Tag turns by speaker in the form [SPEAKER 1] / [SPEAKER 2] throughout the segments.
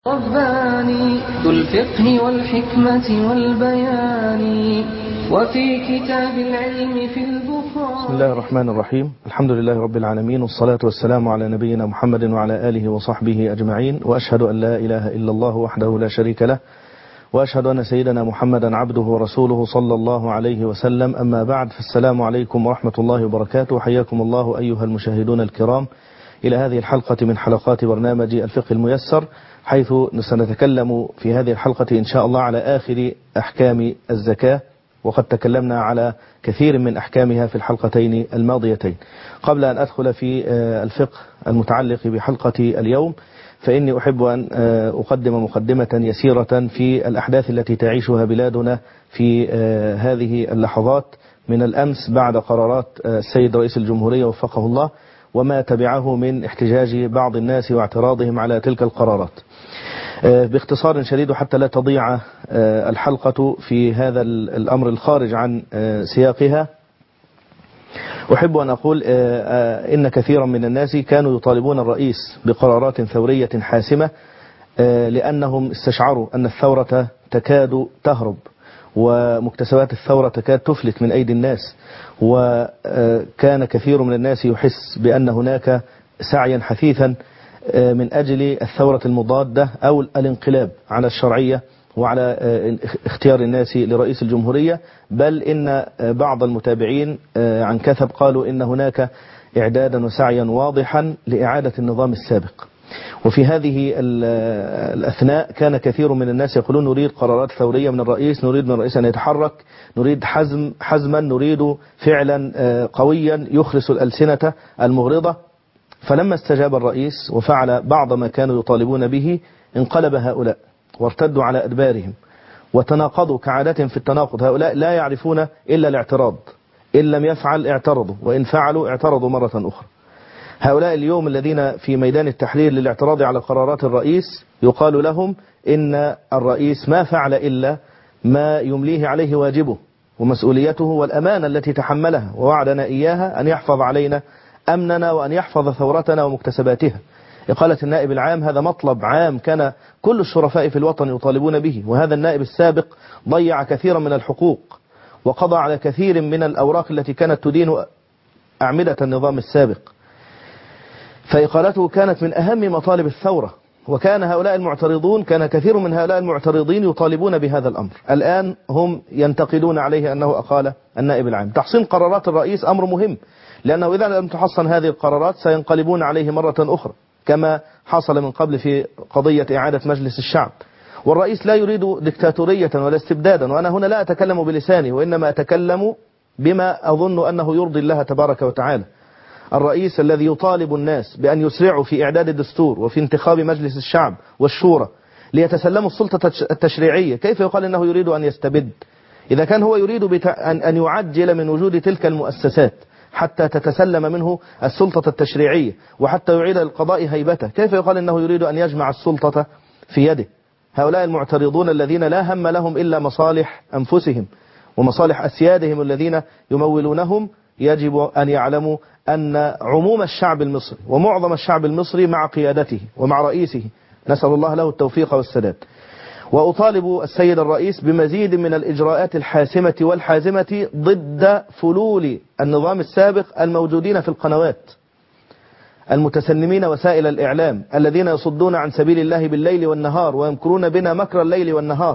[SPEAKER 1] رباني ذو الفقه والحكمة والبيان وفي كتاب العلم في البخاري.
[SPEAKER 2] بسم الله الرحمن الرحيم. الحمد لله رب العالمين، والصلاة والسلام على نبينا محمد وعلى آله وصحبه أجمعين، وأشهد أن لا إله إلا الله وحده لا شريك له، وأشهد أن سيدنا محمدا عبده ورسوله صلى الله عليه وسلم. أما بعد، فالسلام عليكم ورحمة الله وبركاته. حياكم الله أيها المشاهدون الكرام إلى هذه الحلقة من حلقات برنامج الفقه الميسر، حيث سنتكلم في هذه الحلقة إن شاء الله على آخر أحكام الزكاة، وقد تكلمنا على كثير من أحكامها في الحلقتين الماضيتين. قبل أن أدخل في الفقه المتعلق بحلقة اليوم، فإني أحب أن أقدم مقدمة يسيرة في الأحداث التي تعيشها بلادنا في هذه اللحظات من الأمس بعد قرارات السيد رئيس الجمهورية وفقه الله، وما تبعه من احتجاج بعض الناس واعتراضهم على تلك القرارات. باختصار شديد حتى لا تضيع الحلقة في هذا الأمر الخارج عن سياقها، أحب أن أقول إن كثيرا من الناس كانوا يطالبون الرئيس بقرارات ثورية حاسمة، لأنهم استشعروا أن الثورة تكاد تهرب، ومكتسبات الثورة تكاد تفلت من أيدي الناس، وكان كثير من الناس يحس بأن هناك سعيا حثيثا من أجل الثورة المضادة أو الانقلاب على الشرعية وعلى اختيار الناس لرئيس الجمهورية. بل إن بعض المتابعين عن كثب قالوا إن هناك إعدادا وسعيا واضحا لإعادة النظام السابق. وفي هذه الأثناء كان كثير من الناس يقولون نريد قرارات ثورية من الرئيس، نريد من الرئيس أن يتحرك، نريد حزما، نريد فعلا قويا يخرس الألسنة المغرضة. فلما استجاب الرئيس وفعل بعض ما كانوا يطالبون به، انقلب هؤلاء وارتدوا على أدبارهم وتناقضوا كعادتهم في التناقض. هؤلاء لا يعرفون إلا الاعتراض، إن لم يفعل اعترضوا، وإن فعلوا اعترضوا مرة أخرى. هؤلاء اليوم الذين في ميدان التحرير للاعتراض على قرارات الرئيس يقال لهم إن الرئيس ما فعل إلا ما يمليه عليه واجبه ومسؤوليته والأمانة التي تحملها، ووعدنا إياها أن يحفظ علينا أمننا وأن يحفظ ثورتنا ومكتسباتها. إقالة النائب العام هذا مطلب عام كان كل الشرفاء في الوطن يطالبون به، وهذا النائب السابق ضيع كثيرا من الحقوق وقضى على كثير من الأوراق التي كانت تدين أعمدة النظام السابق، فإقالته كانت من أهم مطالب الثورة. وكان كثير من هؤلاء المعترضين يطالبون بهذا الأمر. الآن هم ينتقدون عليه أنه أقال النائب العام. تحصين قرارات الرئيس أمر مهم، لأنه إذا لم تحصن هذه القرارات سينقلبون عليه مرة أخرى، كما حصل من قبل في قضية إعادة مجلس الشعب. والرئيس لا يريد دكتاتورية ولا استبدادا، وأنا هنا لا أتكلم بلساني، وإنما أتكلم بما أظن أنه يرضي الله تبارك وتعالى. الرئيس الذي يطالب الناس بأن يسرعوا في إعداد الدستور وفي انتخاب مجلس الشعب والشورى ليتسلموا السلطة التشريعية، كيف يقال أنه يريد أن يستبد؟ إذا كان هو يريد أن يعجل من وجود تلك المؤسسات حتى تتسلم منه السلطة التشريعية وحتى يعيد القضاء هيبته، كيف يقال أنه يريد أن يجمع السلطة في يده؟ هؤلاء المعترضون الذين لا هم لهم إلا مصالح أنفسهم ومصالح أسيادهم الذين يمولونهم، يجب أن يعلموا أن عموم الشعب المصري ومعظم الشعب المصري مع قيادته ومع رئيسه، نسأل الله له التوفيق والسداد. وأطالب السيد الرئيس بمزيد من الإجراءات الحاسمة والحازمة ضد فلول النظام السابق الموجودين في القنوات، المتسنمين وسائل الإعلام الذين يصدون عن سبيل الله بالليل والنهار ويمكرون بنا مكر الليل والنهار.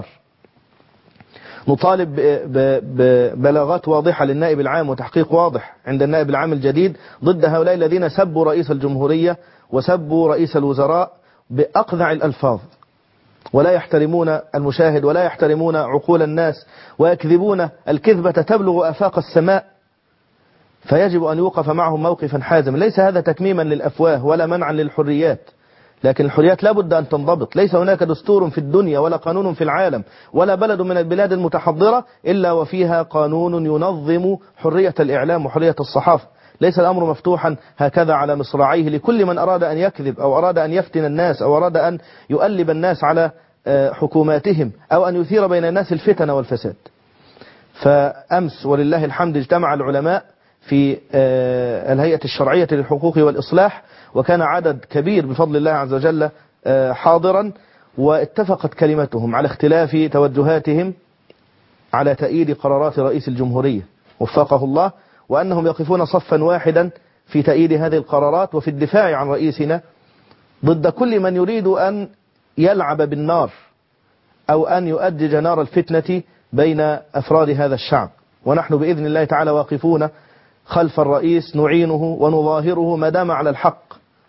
[SPEAKER 2] نطالب ببلاغات واضحة للنائب العام وتحقيق واضح عند النائب العام الجديد ضد هؤلاء الذين سبوا رئيس الجمهورية وسبوا رئيس الوزراء بأقذع الألفاظ، ولا يحترمون المشاهد ولا يحترمون عقول الناس، ويكذبون الكذبة تبلغ آفاق السماء. فيجب أن يوقف معهم موقفا حازما. ليس هذا تكميما للأفواه ولا منعا للحريات، لكن الحريات لا بد أن تنضبط. ليس هناك دستور في الدنيا ولا قانون في العالم ولا بلد من البلاد المتحضرة إلا وفيها قانون ينظم حرية الإعلام وحرية الصحافة. ليس الأمر مفتوحا هكذا على مصراعيه لكل من أراد أن يكذب أو أراد أن يفتن الناس أو أراد أن يؤلب الناس على حكوماتهم أو أن يثير بين الناس الفتن والفساد. فأمس ولله الحمد اجتمع العلماء في الهيئة الشرعية للحقوق والإصلاح، وكان عدد كبير بفضل الله عز وجل حاضرا، واتفقت كلمتهم على اختلاف توجهاتهم على تأييد قرارات رئيس الجمهورية وفقه الله، وأنهم يقفون صفا واحدا في تأييد هذه القرارات وفي الدفاع عن رئيسنا ضد كل من يريد أن يلعب بالنار أو أن يؤجج نار الفتنة بين أفراد هذا الشعب. ونحن بإذن الله تعالى واقفون خلف الرئيس نعينه ونظاهره ما دام على الحق،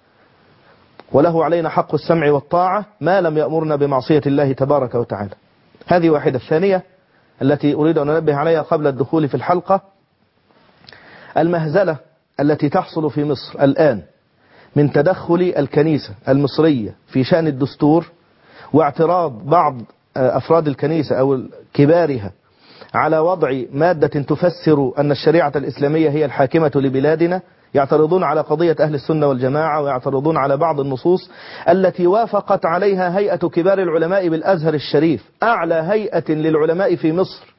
[SPEAKER 2] وله علينا حق السمع والطاعة ما لم يأمرنا بمعصية الله تبارك وتعالى. هذه واحدة. الثانية التي أريد أن أنبه عليها قبل الدخول في الحلقة، المهزلة التي تحصل في مصر الآن من تدخل الكنيسة المصرية في شأن الدستور، واعتراض بعض أفراد الكنيسة أو كبارها على وضع مادة تفسر أن الشريعة الإسلامية هي الحاكمة لبلادنا. يعترضون على قضية أهل السنة والجماعة، ويعترضون على بعض النصوص التي وافقت عليها هيئة كبار العلماء بالأزهر الشريف، أعلى هيئة للعلماء في مصر،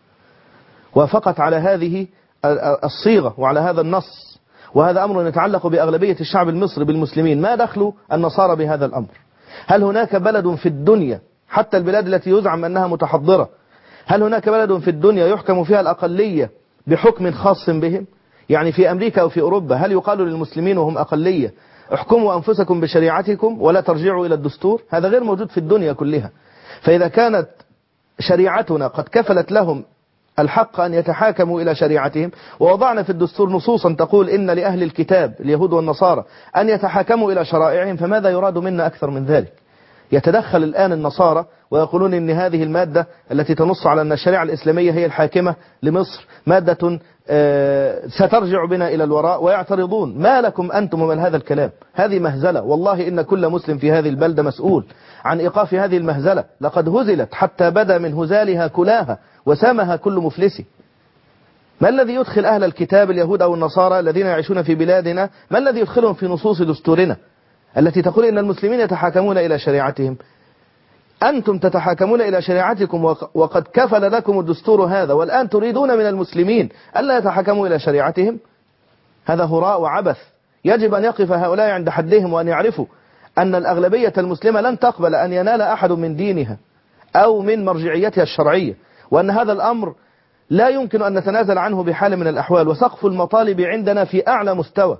[SPEAKER 2] وافقت على هذه الصيغة وعلى هذا النص. وهذا أمر يتعلق بأغلبية الشعب المصري بالمسلمين. ما دخل النصارى بهذا الأمر؟ هل هناك بلد في الدنيا، حتى البلاد التي يزعم أنها متحضرة، هل هناك بلد في الدنيا يحكم فيها الأقلية بحكم خاص بهم؟ يعني في أمريكا أو في أوروبا هل يقال للمسلمين وهم أقلية احكموا أنفسكم بشريعتكم ولا ترجعوا إلى الدستور؟ هذا غير موجود في الدنيا كلها. فإذا كانت شريعتنا قد كفلت لهم الحق أن يتحاكموا إلى شريعتهم، ووضعنا في الدستور نصوصا تقول إن لأهل الكتاب اليهود والنصارى أن يتحاكموا إلى شرائعهم، فماذا يراد منا أكثر من ذلك؟ يتدخل الآن النصارى ويقولون إن هذه المادة التي تنص على أن الشريعة الإسلامية هي الحاكمة لمصر مادة سترجع بنا إلى الوراء، ويعترضون. ما لكم أنتم من هذا الكلام؟ هذه مهزلة، والله إن كل مسلم في هذه البلدة مسؤول عن إيقاف هذه المهزلة. لقد هزلت حتى بدا من هزالها كلاها وسامها كل مفلس. ما الذي يدخل أهل الكتاب اليهود أو النصارى الذين يعيشون في بلادنا، ما الذي يدخلهم في نصوص دستورنا التي تقول إن المسلمين يتحاكمون إلى شريعتهم؟ أنتم تتحاكمون إلى شريعتكم وقد كفل لكم الدستور هذا، والآن تريدون من المسلمين ألا يتحاكموا إلى شريعتهم؟ هذا هراء وعبث. يجب أن يقف هؤلاء عند حدهم وأن يعرفوا أن الأغلبية المسلمة لن تقبل أن ينال أحد من دينها أو من مرجعيتها الشرعية، وأن هذا الأمر لا يمكن أن نتنازل عنه بحال من الأحوال. وسقف المطالب عندنا في أعلى مستوى،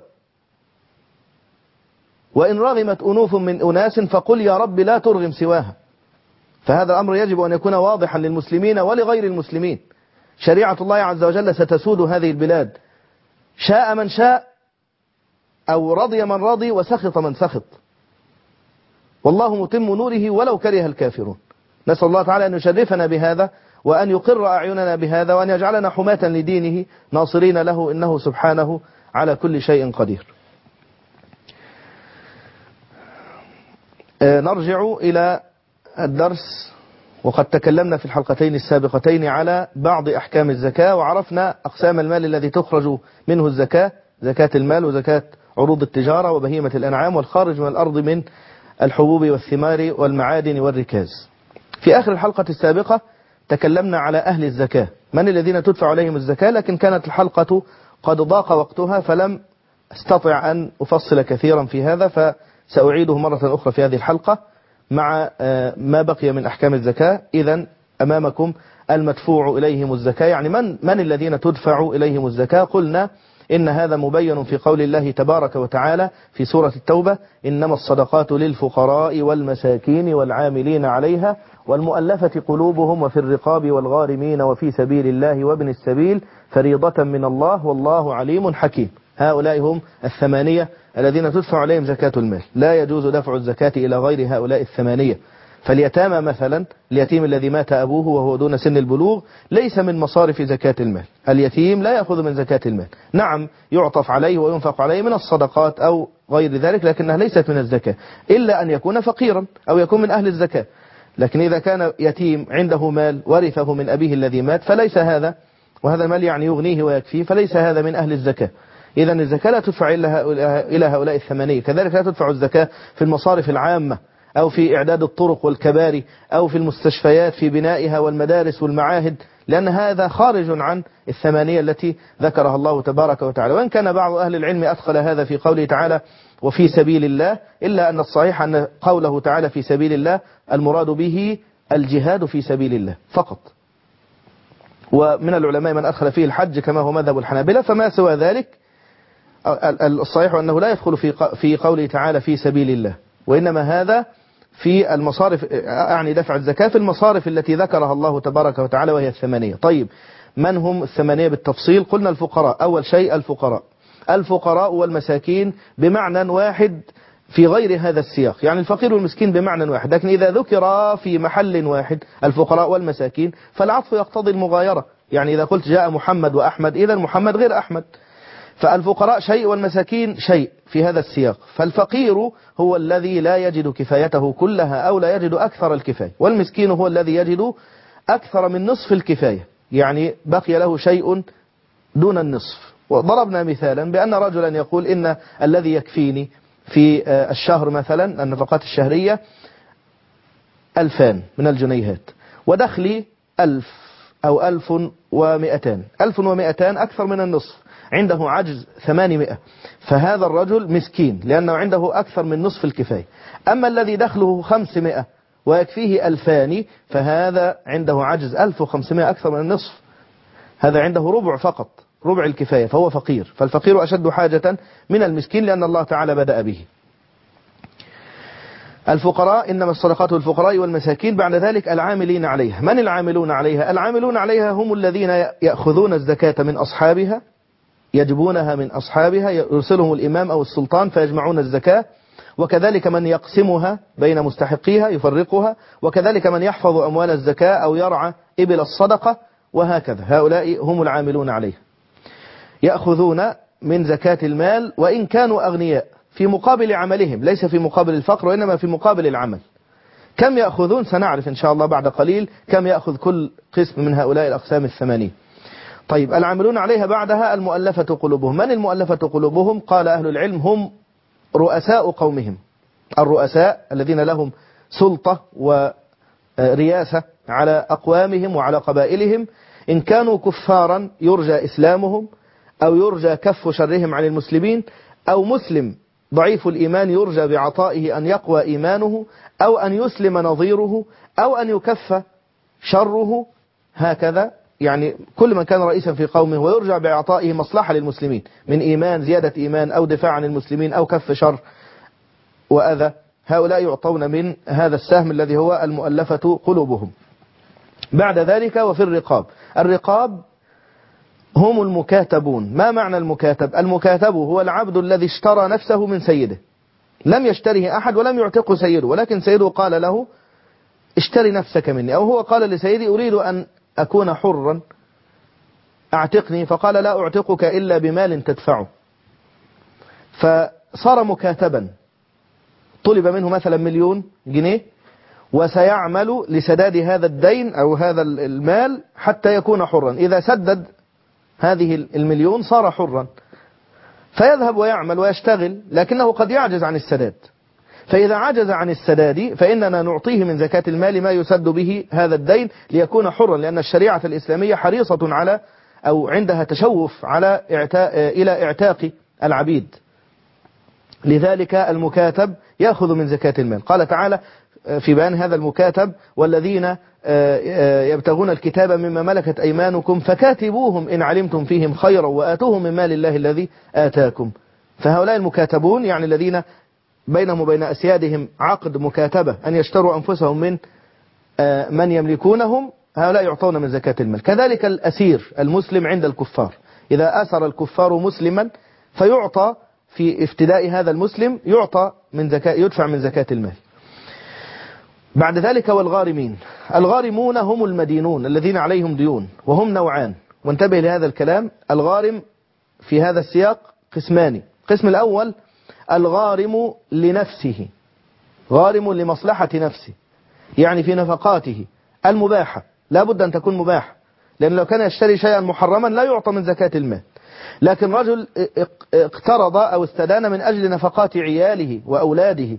[SPEAKER 2] وإن رغمت أنوف من أناس فقل يا رب لا ترغم سواها. فهذا الأمر يجب أن يكون واضحا للمسلمين ولغير المسلمين. شريعة الله عز وجل ستسود هذه البلاد، شاء من شاء أو رضي من رضي وسخط من سخط، والله متم نوره ولو كره الكافرون. نسأل الله تعالى أن يشرفنا بهذا، وأن يقر أعيننا بهذا، وأن يجعلنا حماة لدينه ناصرين له، إنه سبحانه على كل شيء قدير. نرجع إلى الدرس. وقد تكلمنا في الحلقتين السابقتين على بعض أحكام الزكاة، وعرفنا أقسام المال الذي تخرج منه الزكاة: زكاة المال، وزكاة عروض التجارة وبهيمة الأنعام، والخارج من الأرض من الحبوب والثمار والمعادن والركاز. في آخر الحلقة السابقة تكلمنا على أهل الزكاة، من الذين تدفع عليهم الزكاة، لكن كانت الحلقة قد ضاق وقتها فلم أستطع أن أفصل كثيرا في هذا، فسأعيده مرة أخرى في هذه الحلقة مع ما بقي من أحكام الزكاة. إذن أمامكم المدفوع إليهم الزكاة، يعني من الذين تدفع إليهم الزكاة؟ قلنا إن هذا مبين في قول الله تبارك وتعالى في سورة التوبة: إنما الصدقات للفقراء والمساكين والعاملين عليها والمؤلفة قلوبهم وفي الرقاب والغارمين وفي سبيل الله وابن السبيل فريضة من الله والله عليم حكيم. هؤلاء هم الثمانية الذين تدفع عليهم زكاة المال. لا يجوز دفع الزكاة إلى غير هؤلاء الثمانية. فاليتامى مثلا، اليتيم الذي مات أبوه وهو دون سن البلوغ ليس من مصارف زكاة المال. اليتيم لا يأخذ من زكاة المال، نعم يعطف عليه وينفق عليه من الصدقات أو غير ذلك، لكنها ليست من الزكاة إلا أن يكون فقيرا أو يكون من أهل الزكاة. لكن إذا كان يتيم عنده مال ورثه من أبيه الذي مات فليس هذا، وهذا المال يعني يغنيه ويكفيه، فليس هذا من أهل الزكاة. إذن الزكاة لا تدفع إلى هؤلاء الثمانية. كذلك لا تدفع الزكاة في المصارف العامة أو في إعداد الطرق والكباري أو في المستشفيات في بنائها والمدارس والمعاهد، لأن هذا خارج عن الثمانية التي ذكرها الله تبارك وتعالى. وإن كان بعض أهل العلم أدخل هذا في قوله تعالى: وفي سبيل الله، إلا أن الصحيح أن قوله تعالى في سبيل الله المراد به الجهاد في سبيل الله فقط. ومن العلماء من أدخل فيه الحج كما هو مذهب الحنابلة، فما سوى ذلك الصحيح أنه لا يدخل في قوله تعالى في سبيل الله، وإنما هذا في المصارف، أعني دفع الزكاة في المصارف التي ذكرها الله تبارك وتعالى وهي الثمانية. طيب من هم الثمانية بالتفصيل؟ قلنا الفقراء. أول شيء الفقراء والمساكين بمعنى واحد في غير هذا السياق، يعني الفقير والمسكين بمعنى واحد، لكن إذا ذكر في محل واحد الفقراء والمساكين فالعطف يقتضي المغايرة، يعني إذا قلت جاء محمد وأحمد إذا محمد غير أحمد، فالفقراء شيء والمساكين شيء في هذا السياق. فالفقير هو الذي لا يجد كفايته كلها أو لا يجد أكثر الكفاية، والمسكين هو الذي يجد أكثر من نصف الكفاية، يعني بقي له شيء دون النصف. وضربنا مثالا بأن رجلا يقول إن الذي يكفيني في الشهر مثلا النفقات الشهرية 2000 من الجنيهات، ودخلي 1000 أو 1200 أكثر من النصف، عنده عجز 800، فهذا الرجل مسكين لأنه عنده أكثر من نصف الكفاية. أما الذي دخله 500 ويكفيه 2000 فهذا عنده عجز 1500 أكثر من النصف، هذا عنده ربع فقط، ربع الكفاية، فهو فقير. فالفقير أشد حاجة من المسكين لأن الله تعالى بدأ به. الفقراء إنما الصدقات للفقراء والمساكين، بعد ذلك العاملين عليها. من العاملون عليها؟ العاملون عليها هم الذين يأخذون الزكاة من أصحابها، يجبونها من أصحابها، يرسلهم الإمام أو السلطان فيجمعون الزكاة، وكذلك من يقسمها بين مستحقيها يفرقها، وكذلك من يحفظ أموال الزكاة أو يرعى إبل الصدقة، وهكذا. هؤلاء هم العاملون عليها، يأخذون من زكاة المال وإن كانوا أغنياء في مقابل عملهم، ليس في مقابل الفقر وإنما في مقابل العمل. كم يأخذون؟ سنعرف إن شاء الله بعد قليل كم يأخذ كل قسم من هؤلاء الأقسام الثمانية. طيب العاملون عليها بعدها المؤلفة قلوبهم. من المؤلفة قلوبهم؟ قال أهل العلم هم رؤساء قومهم، الرؤساء الذين لهم سلطة ورياسة على أقوامهم وعلى قبائلهم، إن كانوا كفارا يرجى إسلامهم أو يرجى كف شرهم عن المسلمين، أو مسلم ضعيف الإيمان يرجى بعطائه أن يقوى إيمانه، أو أن يسلم نظيره، أو أن يكف شره، هكذا. يعني كل من كان رئيسا في قومه ويرجع بإعطائه مصلحة للمسلمين من إيمان، زيادة إيمان، أو دفاع عن المسلمين، أو كف شر وأذى، هؤلاء يعطون من هذا السهم الذي هو المؤلفة قلوبهم. بعد ذلك وفي الرقاب هم المكاتبون. ما معنى المكاتب؟ المكاتب هو العبد الذي اشترى نفسه من سيده، لم يشتره أحد ولم يعتقه سيده، ولكن سيده قال له اشتري نفسك مني، أو هو قال لسيدي أريد أن أكون حرا أعتقني، فقال لا أعتقك إلا بمال تدفعه، فصار مكاتبا، طلب منه مثلا 1,000,000 جنيه وسيعمل لسداد هذا الدين أو هذا المال حتى يكون حرا. إذا سدد هذه 1,000,000 صار حرا، فيذهب ويعمل ويشتغل، لكنه قد يعجز عن السداد، فإذا عجز عن السداد فإننا نعطيه من زكاة المال ما يسد به هذا الدين ليكون حرا، لأن الشريعة الإسلامية حريصة على أو عندها تشوف على إلى اعتاق العبيد. لذلك المكاتب يأخذ من زكاة المال. قال تعالى في بيان هذا المكاتب والذين يبتغون الكتاب مما ملكت أيمانكم فكاتبوهم إن علمتم فيهم خيرا وآتوهم من مال الله الذي آتاكم. فهؤلاء المكاتبون يعني الذين بينهم وبين أسيادهم عقد مكاتبة أن يشتروا أنفسهم من من يملكونهم، هؤلاء يعطون من زكاة المال. كذلك الأسير المسلم عند الكفار، إذا أسر الكفار مسلما فيعطى في افتداء هذا المسلم يعطى من زكاة، يدفع من زكاة المال. بعد ذلك والغارمين. الغارمون هم المدينون الذين عليهم ديون، وهم نوعان، وانتبه لهذا الكلام. الغارم في هذا السياق قسمان. القسم الأول الغارم لنفسه، غارم لمصلحة نفسه، يعني في نفقاته المباحة، لا بد أن تكون مباحة، لأن لو كان يشتري شيئا محرما لا يعطى من زكاة المال. لكن رجل اقترض أو استدان من أجل نفقات عياله وأولاده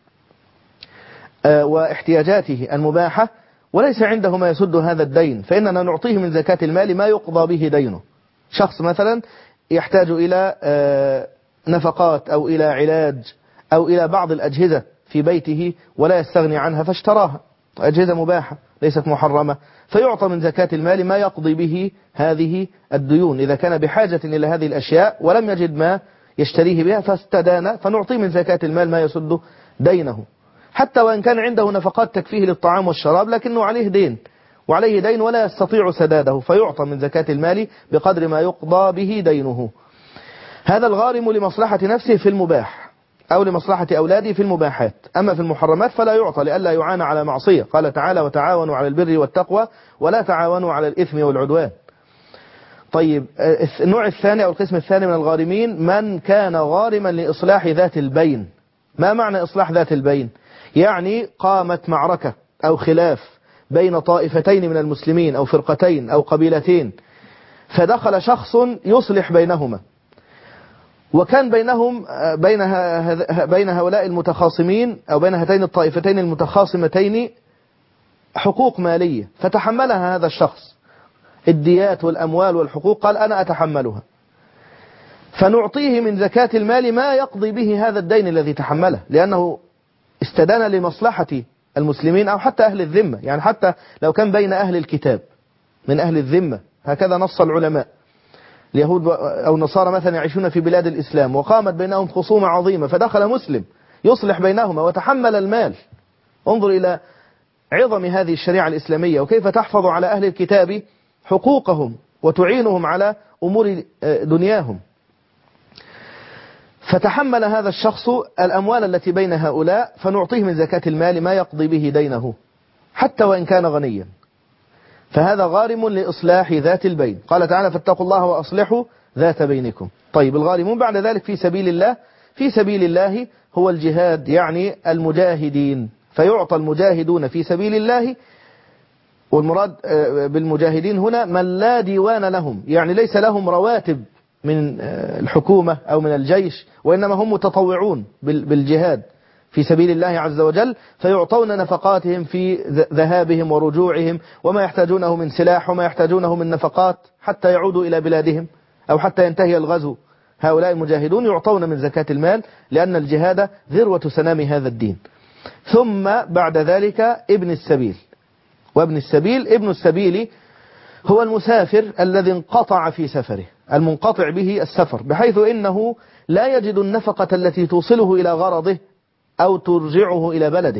[SPEAKER 2] واحتياجاته المباحة وليس عنده ما يسد هذا الدين، فإننا نعطيه من زكاة المال ما يقضى به دينه. شخص مثلا يحتاج إلى نفقات أو إلى علاج أو إلى بعض الأجهزة في بيته ولا يستغني عنها فاشتراها، أجهزة مباحة ليست محرمة، فيعطى من زكاة المال ما يقضي به هذه الديون إذا كان بحاجة إلى هذه الأشياء ولم يجد ما يشتريه بها فاستدان، فنعطيه من زكاة المال ما يسد دينه، حتى وإن كان عنده نفقات تكفيه للطعام والشراب لكنه عليه دين وعليه دين ولا يستطيع سداده، فيعطى من زكاة المال بقدر ما يقضى به دينه. هذا الغارم لمصلحة نفسه في المباح أو لمصلحة أولاده في المباحات، أما في المحرمات فلا يعطى لئلا يعان على معصية. قال تعالى: وتعاونوا على البر والتقوى ولا تعاونوا على الإثم والعدوان. طيب، النوع الثاني أو القسم الثاني من الغارمين من كان غارما لإصلاح ذات البين. ما معنى إصلاح ذات البين؟ يعني قامت معركة أو خلاف بين طائفتين من المسلمين أو فرقتين أو قبيلتين، فدخل شخص يصلح بينهما، وكان بينهم بين هؤلاء المتخاصمين أو بين هاتين الطائفتين المتخاصمتين حقوق مالية، فتحملها هذا الشخص، الديات والأموال والحقوق، قال أنا أتحملها، فنعطيه من زكاة المال ما يقضي به هذا الدين الذي تحمله، لأنه استدان لمصلحة المسلمين أو حتى أهل الذمة، يعني حتى لو كان بين أهل الكتاب من أهل الذمة، هكذا نص العلماء، اليهود أو النصارى مثلا يعيشون في بلاد الإسلام وقامت بينهم خصومة عظيمة، فدخل مسلم يصلح بينهما وتحمل المال. انظر إلى عظم هذه الشريعة الإسلامية وكيف تحفظ على أهل الكتاب حقوقهم وتعينهم على أمور دنياهم. فتحمل هذا الشخص الأموال التي بين هؤلاء، فنعطيه من زكاة المال ما يقضي به دينه حتى وإن كان غنيا، فهذا غارم لإصلاح ذات البين. قال تعالى: فاتقوا الله وأصلحوا ذات بينكم. طيب، الغارمون بعد ذلك في سبيل الله. في سبيل الله هو الجهاد، يعني المجاهدين، فيعطى المجاهدون في سبيل الله، والمراد بالمجاهدين هنا من لا ديوان لهم، يعني ليس لهم رواتب من الحكومة أو من الجيش، وإنما هم متطوعون بالجهاد في سبيل الله عز وجل، فيعطون نفقاتهم في ذهابهم ورجوعهم وما يحتاجونه من سلاح وما يحتاجونه من نفقات حتى يعودوا إلى بلادهم أو حتى ينتهي الغزو. هؤلاء المجاهدون يعطون من زكاة المال، لأن الجهاد ذروة سنام هذا الدين. ثم بعد ذلك ابن السبيل. وابن السبيل، ابن السبيل هو المسافر الذي انقطع في سفره، المنقطع به السفر، بحيث إنه لا يجد النفقة التي توصله إلى غرضه أو ترجعه إلى بلده.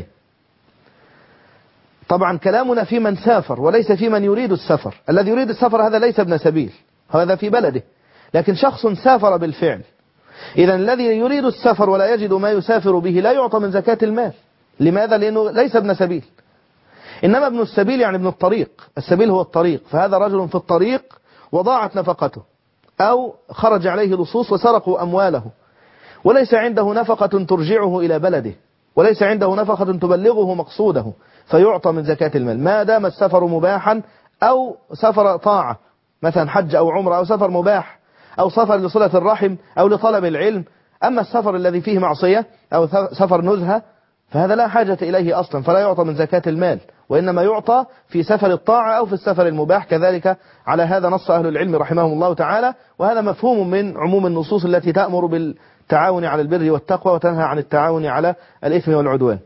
[SPEAKER 2] طبعا كلامنا في من سافر وليس في من يريد السفر. الذي يريد السفر هذا ليس ابن سبيل، هذا في بلده، لكن شخص سافر بالفعل. إذن الذي يريد السفر ولا يجد ما يسافر به لا يعطى من زكاة المال. لماذا؟ لأنه ليس ابن سبيل. إنما ابن السبيل يعني ابن الطريق، السبيل هو الطريق، فهذا رجل في الطريق وضاعت نفقته أو خرج عليه لصوص وسرقوا أمواله، وليس عنده نفقة ترجعه إلى بلده، وليس عنده نفقة تبلغه مقصوده، فيعطى من زكاة المال ما دام السفر مباحا أو سفر طاعة، مثلا حج أو عمره، أو سفر مباح، أو سفر لصلة الرحم أو لطلب العلم. أما السفر الذي فيه معصية أو سفر نزهة فهذا لا حاجة إليه أصلا، فلا يعطى من زكاة المال، وإنما يعطى في سفر الطاعة أو في السفر المباح. كذلك على هذا نص أهل العلم رحمهم الله تعالى، وهذا مفهوم من عموم النصوص التي تأمر بالتعاون على البر والتقوى وتنهى عن التعاون على الإثم والعدوان.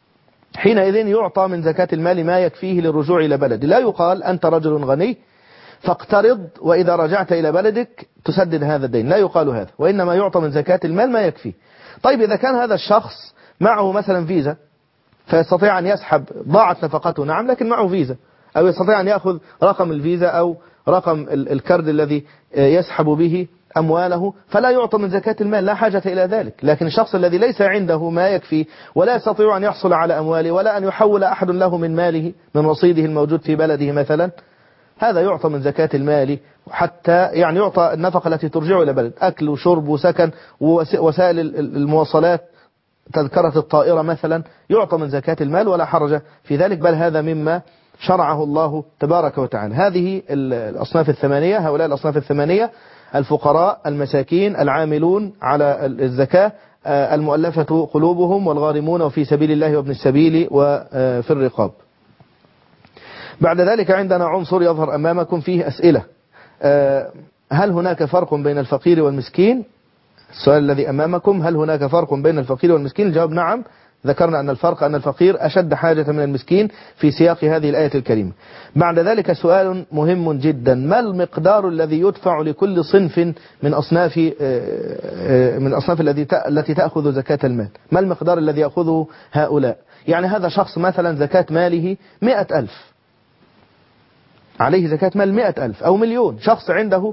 [SPEAKER 2] حينئذ يعطى من زكاة المال ما يكفيه للرجوع إلى بلده. لا يقال أنت رجل غني فاقترض وإذا رجعت إلى بلدك تسدد هذا الدين، لا يقال هذا، وإنما يعطى من زكاة المال ما يكفيه. طيب، إذا كان هذا الشخص معه مثلا فيزا فيستطيع أن يسحب، ضاعت نفقته نعم لكن معه فيزا، أو يستطيع أن يأخذ رقم الفيزا أو رقم الكارد الذي يسحب به أمواله، فلا يعطى من زكاة المال، لا حاجة إلى ذلك. لكن الشخص الذي ليس عنده ما يكفي ولا يستطيع أن يحصل على أمواله ولا أن يحول أحد له من ماله من رصيده الموجود في بلده مثلا، هذا يعطى من زكاة المال، حتى يعني يعطى النفقة التي ترجع إلى بلد، أكل وشرب وسكن ووسائل المواصلات، تذكرة الطائرة مثلا، يعطى من زكاة المال ولا حرج في ذلك، بل هذا مما شرعه الله تبارك وتعالى. هذه الأصناف الثمانية، هؤلاء الأصناف الثمانية: الفقراء، المساكين، العاملون على الزكاة، المؤلفة قلوبهم، والغارمون، وفي سبيل الله، وابن السبيل، وفي الرقاب. بعد ذلك عندنا عنصر يظهر أمامكم فيه أسئلة. هل هناك فرق بين الفقير والمسكين؟ السؤال الذي أمامكم: هل هناك فرق بين الفقير والمسكين؟ الجواب نعم. ذكرنا أن الفرق أن الفقير أشد حاجة من المسكين في سياق هذه الآية الكريمة. بعد ذلك سؤال مهم جدا: ما المقدار الذي يدفع لكل صنف من أصناف التي تأخذ زكاة المال؟ ما المقدار الذي يأخذه هؤلاء؟ يعني هذا شخص مثلا زكاة ماله 100,000، عليه زكاة مال 100,000 أو مليون. شخص عنده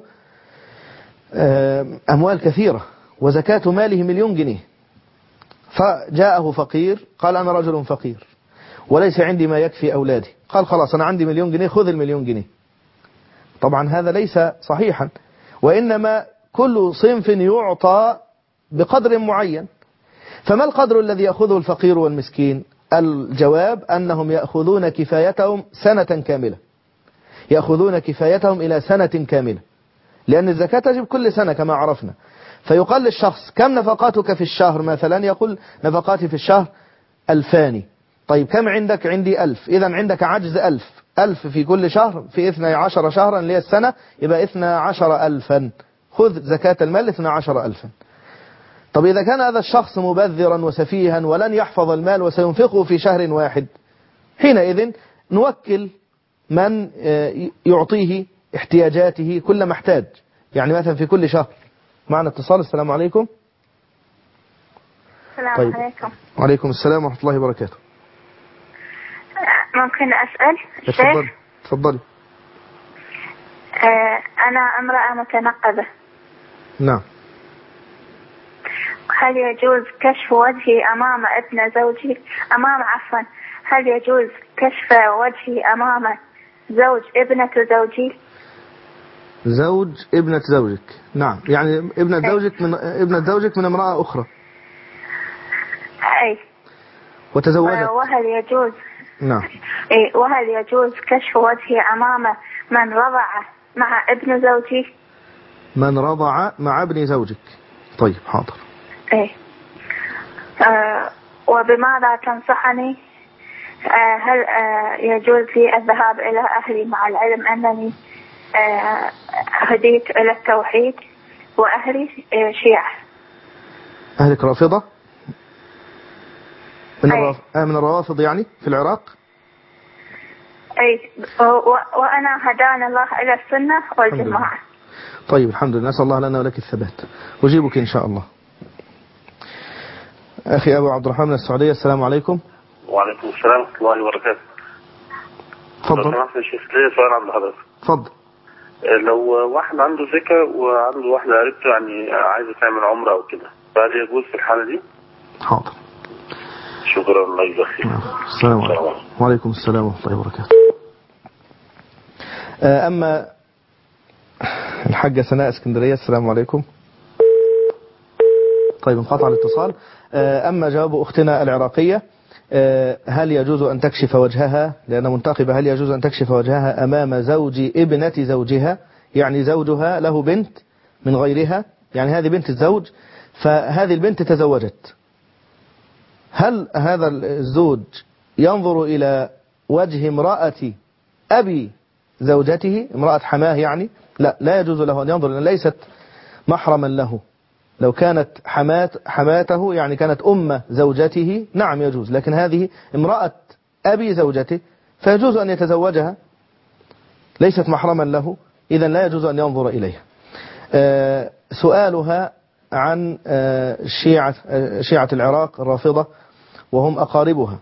[SPEAKER 2] أموال كثيرة وزكاة ماله 1,000,000 جنيه، فجاءه فقير قال: أنا رجل فقير وليس عندي ما يكفي أولادي. قال: خلاص، أنا عندي 1,000,000 جنيه، خذ 1,000,000 جنيه. طبعا هذا ليس صحيحا، وإنما كل صنف يعطى بقدر معين. فما القدر الذي يأخذه الفقير والمسكين؟ الجواب أنهم يأخذون كفايتهم سنة كاملة، يأخذون كفايتهم إلى سنة كاملة، لأن الزكاة تجب كل سنة كما عرفنا. فيقال للشخص: كم نفقاتك في الشهر؟ مثلا يقول: نفقاتي في الشهر 2,000. طيب كم عندك؟ عندي 1000. إذا عندك عجز 1000 في كل شهر، في 12 شهرا اللي هي السنة، يبقى 12,000. خذ زكاة المال 12,000. طب إذا كان هذا الشخص مبذرا وسفيها ولن يحفظ المال وسينفقه في شهر واحد، حينئذ نوكل من يعطيه احتياجاته كل ما احتاج، يعني مثلا في كل شهر. معنا اتصال. السلام عليكم.
[SPEAKER 3] السلام
[SPEAKER 2] طيب.
[SPEAKER 3] عليكم.
[SPEAKER 2] وعليكم السلام ورحمة الله وبركاته.
[SPEAKER 3] ممكن أسأل
[SPEAKER 2] تفضلي تفضلي.
[SPEAKER 3] أنا امرأة متنقبة.
[SPEAKER 2] نعم.
[SPEAKER 3] هل يجوز كشف وجهي أمام ابن زوجي هل يجوز كشف وجهي أمام زوج ابنة زوجي؟
[SPEAKER 2] زوج ابنة زوجك. نعم، يعني ابنة زوجك من امرأة أخرى.
[SPEAKER 3] أي.
[SPEAKER 2] وتزوجت.
[SPEAKER 3] وهل يجوز
[SPEAKER 2] نعم.
[SPEAKER 3] وهل يجوز كشف وجهي أمام من رضع مع ابن زوجي؟
[SPEAKER 2] من رضع مع ابن زوجك. طيب حاضر.
[SPEAKER 3] إيه. وبماذا تنصحني؟ هل يجوز لي الذهاب إلى أهلي مع العلم أنني هديت إلى التوحيد وأهلي شيعة؟
[SPEAKER 2] أهلك رافضة؟ من الروافض يعني في العراق؟
[SPEAKER 3] أي. وأنا هدانا الله إلى السنة والجماعة.
[SPEAKER 2] طيب الحمد لله، نسأل الله لنا ولك الثبات. أجيبك إن شاء الله. أخي أبو عبد الرحمن من السعودية. السلام عليكم.
[SPEAKER 4] وعليكم السلام ورحمة الله وبركاته.
[SPEAKER 2] تفضل.
[SPEAKER 4] لو سمحت يا شيخ، ليا سؤال عند حضرتك.
[SPEAKER 2] تفضل.
[SPEAKER 4] لو واحد عنده زكاة وعنده واحدة قريبته يعني عايزة تعمل عمرة أو كده، فهل يجوز في الحالة دي؟
[SPEAKER 2] حاضر.
[SPEAKER 4] شكرا، الله يجزاك خير.
[SPEAKER 2] السلام عليكم. وعليكم السلام ورحمة الله وبركاته. أما الحاجة سناء اسكندرية. السلام عليكم. طيب انقطع الاتصال. أما جواب أختنا العراقية: هل يجوز أن تكشف وجهها، لأن منتقبة، هل يجوز أن تكشف وجهها أمام زوج ابنة زوجها؟ يعني زوجها له بنت من غيرها، يعني هذه بنت الزوج، فهذه البنت تزوجت. هل هذا الزوج ينظر إلى وجه امرأة أبي زوجته، امرأة حماه يعني؟ لا يجوز له أن ينظر، لأن ليست محرما له. لو كانت حماته يعني كانت أم زوجته، نعم يجوز، لكن هذه امرأة أبي زوجته فيجوز أن يتزوجها، ليست محرما له، إذن لا يجوز أن ينظر إليها. سؤالها عن شيعة العراق الرافضة وهم أقاربها.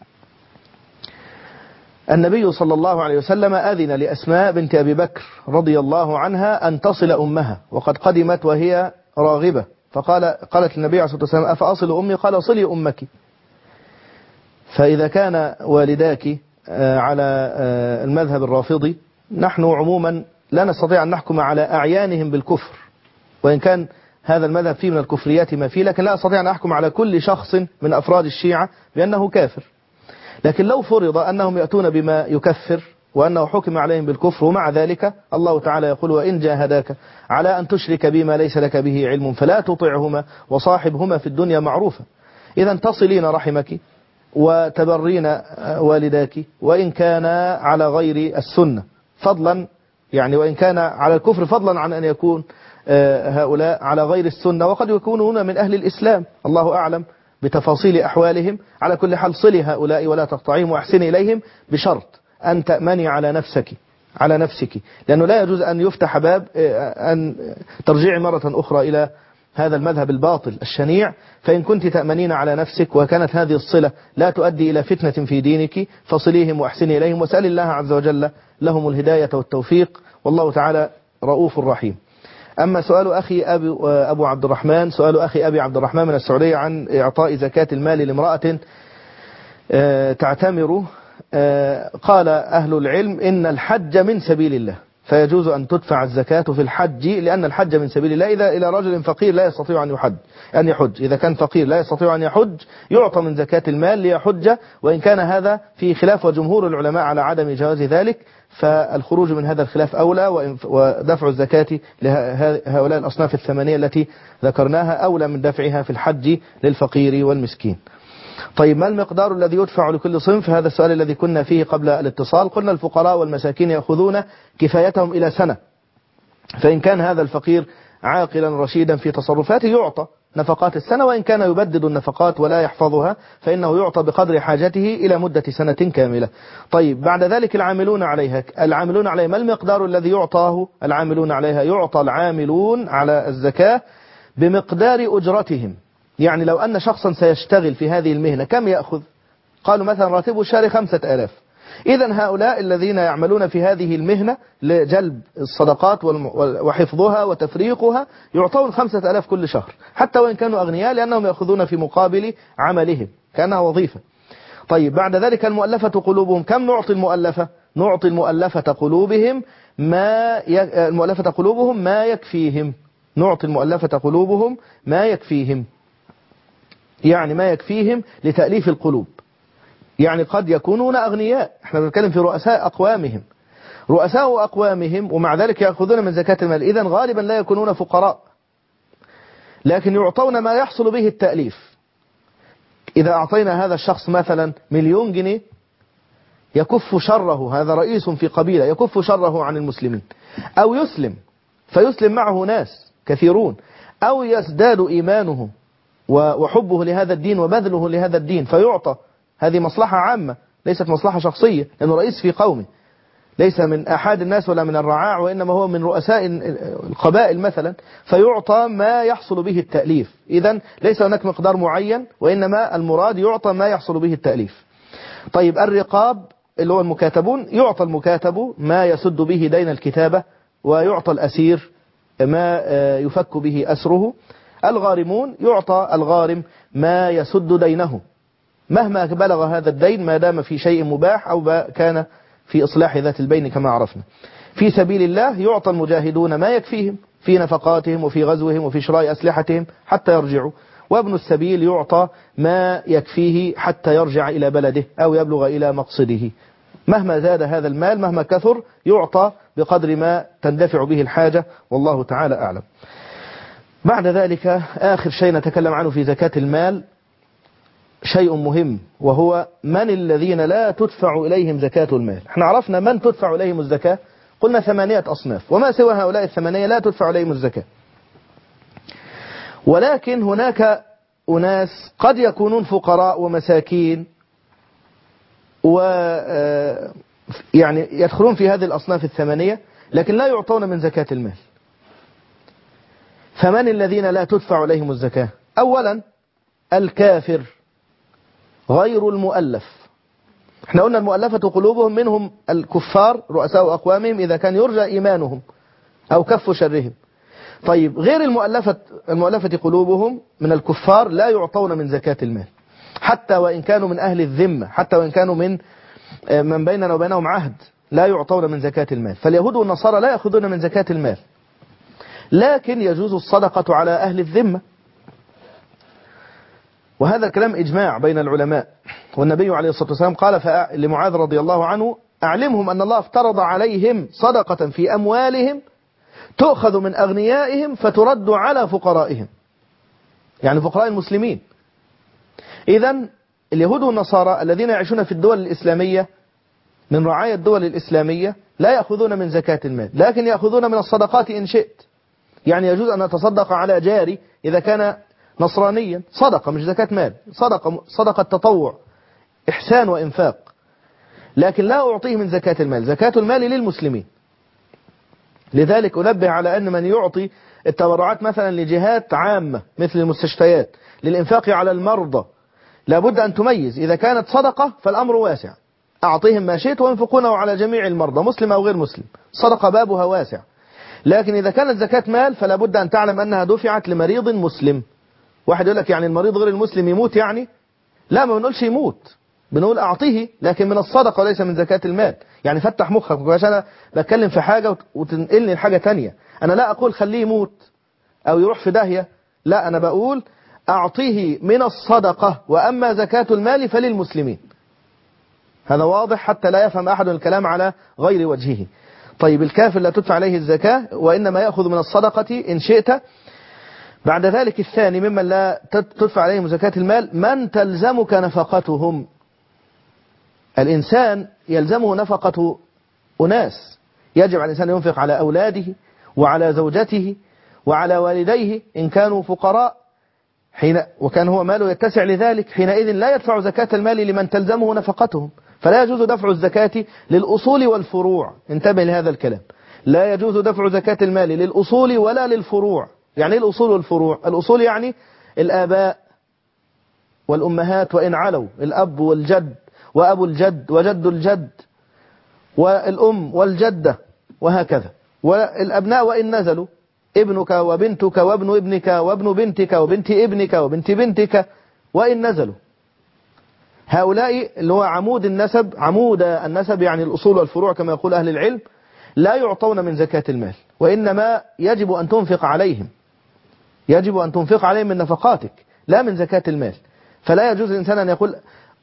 [SPEAKER 2] النبي صلى الله عليه وسلم أذن لأسماء بنت أبي بكر رضي الله عنها أن تصل أمها، وقد قدمت وهي راغبة، قالت النبي عليه الصلاة والسلام: أفأصل أمي؟ قال: صلي أمك. فإذا كان والداك على المذهب الرافضي، نحن عموما لا نستطيع أن نحكم على أعيانهم بالكفر، وإن كان هذا المذهب فيه من الكفريات ما فيه، لكن لا أستطيع أن أحكم على كل شخص من أفراد الشيعة بأنه كافر. لكن لو فرض أنهم يأتون بما يكفر وأنه حكم عليهم بالكفر، ومع ذلك الله تعالى يقول: وإن جاهداك على أن تشرك بما ليس لك به علم فلا تطعهما وصاحبهما في الدنيا معروفا. إذا تصلين رحمك وتبرين والداك، وإن كان على غير السنة، فضلا يعني وإن كان على الكفر، فضلا عن أن يكون هؤلاء على غير السنة، وقد يكونون من أهل الإسلام، الله أعلم بتفاصيل أحوالهم. على كل حال صلي هؤلاء ولا تقطعيهم وأحسني إليهم، بشرط أن تأمني على نفسك، لأنه لا يجوز أن يفتح باب أن ترجعي مرة أخرى إلى هذا المذهب الباطل الشنيع. فإن كنت تأمنين على نفسك وكانت هذه الصلة لا تؤدي إلى فتنة في دينك فصليهم وأحسني إليهم، وسأل الله عز وجل لهم الهداية والتوفيق، والله تعالى رؤوف رحيم. أما سؤال أخي أبو عبد الرحمن، سؤال أخي أبي عبد الرحمن من السعودية عن إعطاء زكاة المال لامرأة تعتمر، قال أهل العلم إن الحج من سبيل الله، فيجوز أن تدفع الزكاة في الحج، لأن الحج من سبيل الله. إذا إلى رجل فقير لا يستطيع أن يحج، إذا كان فقير لا يستطيع أن يحج يعطى من زكاة المال ليحج، وإن كان هذا في خلاف وجمهور العلماء على عدم جواز ذلك، فالخروج من هذا الخلاف أولى، ودفع الزكاة لهؤلاء الأصناف الثمانية التي ذكرناها أولى من دفعها في الحج للفقير والمسكين. طيب، ما المقدار الذي يدفع لكل صنف؟ هذا السؤال الذي كنا فيه قبل الاتصال. قلنا الفقراء والمساكين يأخذون كفايتهم إلى سنة، فإن كان هذا الفقير عاقلا رشيدا في تصرفاته يعطى نفقات السنة، وإن كان يبدد النفقات ولا يحفظها فإنه يعطى بقدر حاجته إلى مدة سنة كاملة. طيب، بعد ذلك العاملون عليها ما المقدار الذي يعطاه العاملون عليها؟ يعطى العاملون على الزكاة بمقدار أجرتهم. يعني لو أن شخصا سيشتغل في هذه المهنة كم يأخذ؟ قالوا مثلا راتبه الشهري 5000، إذن هؤلاء الذين يعملون في هذه المهنة لجلب الصدقات وحفظها وتفريقها يعطون 5000 كل شهر، حتى وإن كانوا أغنياء، لأنهم يأخذون في مقابل عملهم كأنها وظيفة. طيب، بعد ذلك المؤلفة قلوبهم، كم نعطي المؤلفة؟ نعطي المؤلفة قلوبهم ما يكفيهم. نعطي المؤلفة قلوبهم ما يكفيهم، يعني ما يكفيهم لتأليف القلوب. يعني قد يكونون أغنياء، احنا بنتكلم في رؤساء أقوامهم ومع ذلك يأخذون من زكاة المال، إذن غالبا لا يكونون فقراء، لكن يعطون ما يحصل به التأليف. إذا أعطينا هذا الشخص مثلا 1,000,000 جنيه يكف شره، هذا رئيس في قبيلة يكف شره عن المسلمين، أو يسلم فيسلم معه ناس كثيرون، أو يزداد إيمانه وحبه لهذا الدين وبذله لهذا الدين فيعطى. هذه مصلحة عامة ليست مصلحة شخصية، لأنه رئيس في قومه، ليس من أحد الناس ولا من الرعاع، وإنما هو من رؤساء القبائل مثلا، فيعطى ما يحصل به التأليف. إذن ليس هناك مقدار معين، وإنما المراد يعطى ما يحصل به التأليف. طيب، الرقاب اللي هو المكاتبون، يعطى المكاتب ما يسد به دين الكتابة، ويعطى الأسير ما يفك به أسره. الغارمون، يعطى الغارم ما يسد دينه مهما بلغ هذا الدين، ما دام في شيء مباح أو كان في إصلاح ذات البين كما عرفنا. في سبيل الله يعطى المجاهدون ما يكفيهم في نفقاتهم وفي غزوهم وفي شراء أسلحتهم حتى يرجعوا. وابن السبيل يعطى ما يكفيه حتى يرجع إلى بلده أو يبلغ إلى مقصده. مهما زاد هذا المال مهما كثر يعطى بقدر ما تندفع به الحاجة، والله تعالى أعلم. بعد ذلك آخر شيء نتكلم عنه في زكاة المال شيء مهم، وهو من الذين لا تدفع إليهم زكاة المال. احنا عرفنا من تدفع إليهم الزكاة، قلنا 8 أصناف، وما سوى هؤلاء 8 لا تدفع إليهم الزكاة. ولكن هناك أناس قد يكونون فقراء ومساكين يعني يدخلون في هذه الأصناف 8 لكن لا يعطون من زكاة المال. فمن الذين لا تدفع إليهم الزكاة؟ أولا الكافر غير المؤلف. احنا قلنا المؤلفة قلوبهم، منهم الكفار رؤساء أقوامهم إذا كان يرجى إيمانهم أو كف شرهم. طيب، غير المؤلفة قلوبهم من الكفار لا يعطون من زكاة المال، حتى وإن كانوا من أهل الذمة، حتى وإن كانوا من بيننا وبينهم عهد، لا يعطون من زكاة المال. فاليهود والنصارى لا يأخذون من زكاة المال، لكن يجوز الصدقة على أهل الذمة، وهذا الكلام إجماع بين العلماء. والنبي عليه الصلاة والسلام قال لمعاذ رضي الله عنه: أعلمهم أن الله افترض عليهم صدقة في أموالهم تؤخذ من أغنيائهم فترد على فقرائهم، يعني فقراء المسلمين. إذن اليهود والنصارى الذين يعيشون في الدول الإسلامية من رعايا الدول الإسلامية لا يأخذون من زكاة المال، لكن يأخذون من الصدقات إن شئت. يعني يجوز أن أتصدق على جاري إذا كان نصرانيا، صدقة مش زكاة مال، صدقة تطوع، إحسان وإنفاق، لكن لا أعطيه من زكاة المال. زكاة المال للمسلمين. لذلك أنبه على أن من يعطي التبرعات مثلا لجهات عامة مثل المستشفيات للإنفاق على المرضى لابد أن تميز، إذا كانت صدقة فالأمر واسع، أعطيهم ما شئت وينفقونه على جميع المرضى مسلم أو غير مسلم، صدقة بابها واسع. لكن إذا كانت زكاة مال فلا بد أن تعلم أنها دفعت لمريض مسلم. واحد يقول لك يعني المريض غير المسلم يموت يعني؟ لا، ما بنقولش يموت، بنقول أعطيه لكن من الصدقة وليس من زكاة المال. يعني فتح مخك، عشان أنا بتكلم في حاجة وتنقلني لحاجة تانية. أنا لا أقول خليه يموت أو يروح في داهية، لا، أنا بقول أعطيه من الصدقة، وأما زكاة المال فللمسلمين. هذا واضح حتى لا يفهم أحد الكلام على غير وجهه. طيب الكافر لا تدفع عليه الزكاة وإنما يأخذ من الصدقة إن شئت. بعد ذلك الثاني ممن لا تدفع عليهم زكاة المال من تلزمك نفقتهم. الإنسان يلزمه نفقة أناس، يجب على الإنسان ينفق على أولاده وعلى زوجته وعلى والديه إن كانوا فقراء، وكان هو ماله يتسع لذلك، حينئذ لا يدفع زكاة المال لمن تلزمه نفقتهم. فلا يجوز دفع الزكاة للأصول والفروع. انتبه لهذا الكلام، لا يجوز دفع زكاة المال للأصول ولا للفروع. يعني الأصول والفروع، الأصول يعني الآباء والأمهات وإن علوا، الأب والجد وأبو الجد وجد الجد والأم والجدة وهكذا، والأبناء وإن نزلوا، ابنك وبنتك وابن ابنك وابن بنتك وبنت ابنك وبنت بنتك وإن نزلوا. هؤلاء اللي هو عمود النسب يعني الأصول والفروع كما يقول أهل العلم، لا يعطون من زكاة المال، وإنما يجب أن تنفق عليهم، يجب أن تنفق عليهم من نفقاتك لا من زكاة المال. فلا يجوز الإنسان أن يقول